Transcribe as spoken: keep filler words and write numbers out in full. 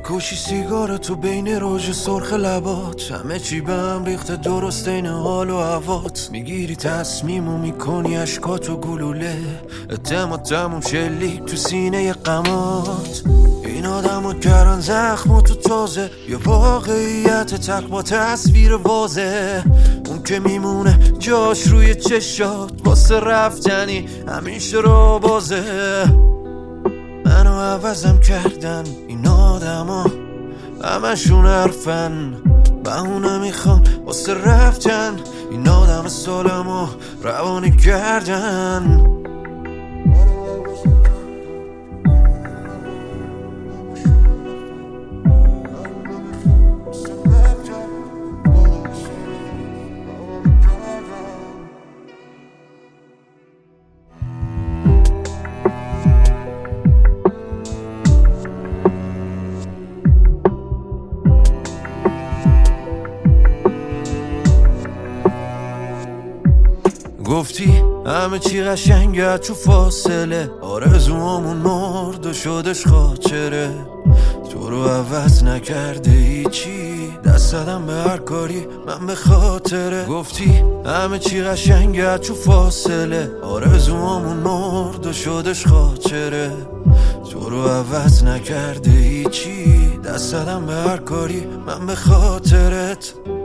میکشی سیگار تو بین روژ سرخ لبات، همه چی به هم ریخته درست این حال و هوات. میگیری تصمیم و میکنی اشکاتو گلوله، اعتماد تموم شلیک تو سینه غمات. این آدم ها گران زخم و تو تازه، یه واقعیت تلخ با تصویر واضح. اون که میمونه جاش روی چشات واسه رفتنی همیشه رو بازه. منو عوضم کردن این آدم ها، همشون حرفن بهونه میخوان واسه رفتن. این آدم سالمو روانی کردن. گفتی همه چی قشنگه تو فاصله، آرزوامون مرد و شدش خاطره. تو رو عوض نکرده هیچی، دست زدم به هر کاری من به خاطره. گفتی همه چی قشنگه تو فاصله، آرزوامون مرد و شدش خاطره. تو رو عوض نکرده هیچی، دست زدم به هر کاری من به خاطرت.